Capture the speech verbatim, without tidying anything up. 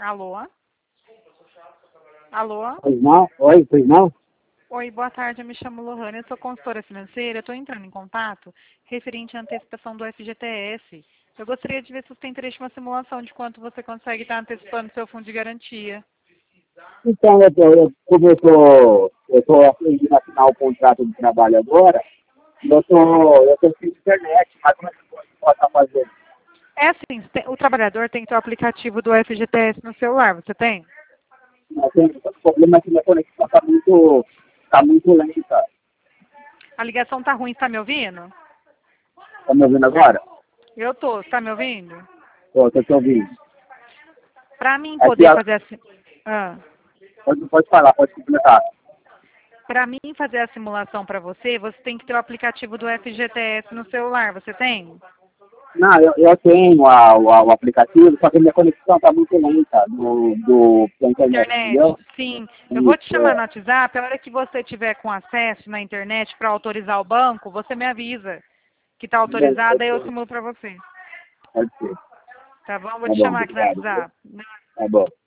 Alô? Alô? Pois não? Oi, pois não? Oi, boa tarde, eu me chamo Lohane, eu sou consultora financeira, estou entrando em contato referente à antecipação do F G T S. Eu gostaria de ver se você tem interesse em uma simulação de quanto você consegue estar antecipando seu fundo de garantia. Então, eu, tô- eu, como eu tô, eu tô aprendendo a assinar o contrato de trabalho agora, eu tô, eu tô sem internet, mas como é que eu posso estar fazendo? É assim, você tem- o trabalhador tem que ter o aplicativo do F G T S no celular, você tem? Eu tenho o problema é que minha conexão tá muito, tá muito lenta. A ligação tá ruim, está me ouvindo? Tá me ouvindo agora? Eu tô, está me ouvindo? Tô, tô te ouvindo. Para mim Aqui, poder ó, fazer assim... Ah. pode, pode falar, pode completar. Para mim fazer a simulação para você, você tem que ter o aplicativo do F G T S no celular, você tem? Não, eu, eu tenho a, o, o aplicativo, só que minha conexão tá muito lenta do, do, da internet, Internet, entendeu? sim. Eu vou te Isso, chamar no é. WhatsApp, a hora que você tiver com acesso na internet para autorizar o banco, você me avisa que está Bem, autorizado, pode aí eu ser, simulo para você. pode ser. Tá bom? Vou Tá te bom, chamar aqui no obrigado. WhatsApp. Tá bom.